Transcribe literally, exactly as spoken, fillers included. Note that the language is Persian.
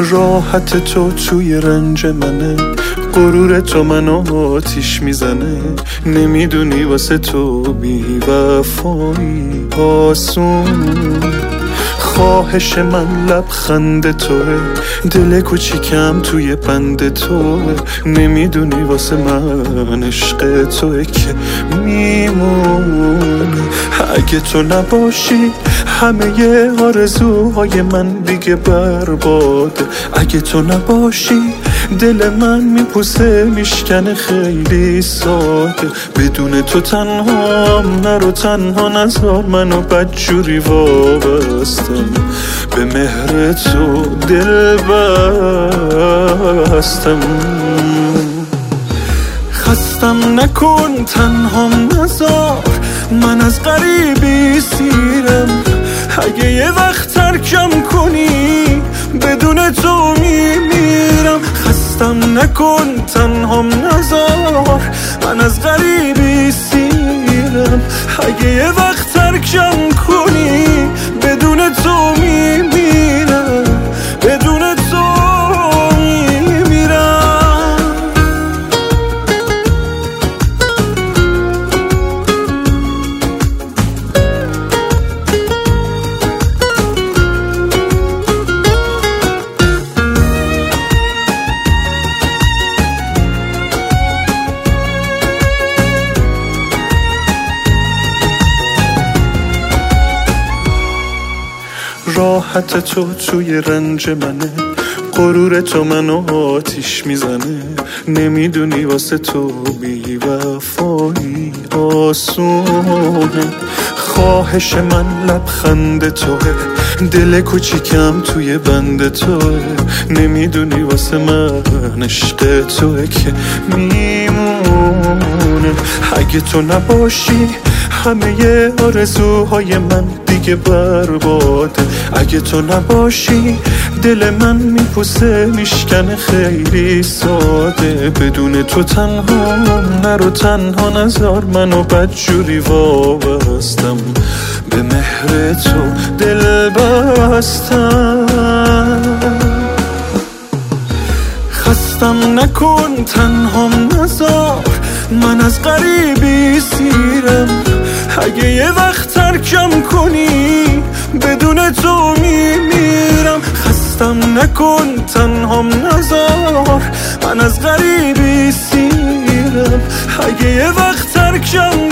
راحت تو توی رنج منه، غرور تو منو آتیش میزنه. نمیدونی واسه تو بی وفایی آسون. خواهش من لبخند توه، دل کوچیکم توی بند توه. نمیدونی واسه من عشق توه که میمونه. اگه تو نباشی همه ی آرزوهای من دیگه برباده. اگه تو نباشی دل من میپوسه میشکنه خیلی ساده. بدون تو تنهام، نرو تنها نذار منو بدجوری وابستم. به مهر تو دل بستم. خستم نکن تنهام نذار من از غریبی سیرم. اگه یه وقت ترکم کنی بدون تو میمیرم. خستم نکن تنهام نذار من از غریبی سیرم. اگه یه وقت ترکم کنی بدون تو میمیرم. بدون تو راحت تو توی رنج منه، غرور تو منو آتیش میزنه. نمیدونی واسه تو بی وفایی آسونه. خواهش من لبخند توه، دل کوچیکم توی بند توه. نمیدونی واسه من عشق توه که میمونه. اگه تو نباشی همه ی آرزوهای من دیگه برباده. اگه تو نباشی دل من میپوسه میشکنه خیلی ساده. بدون تو تنها، نرو تنها نذار منو بدجوری وابستم. به مهر تو دل بستم. خستم نکن تنهام نذار من از غریبی سیرم. اگه یه وقت ترکم کنی بدون تو میمیرم. خستم نکن تنهام نذار من از غریبی سیرم. اگه یه وقت ترکم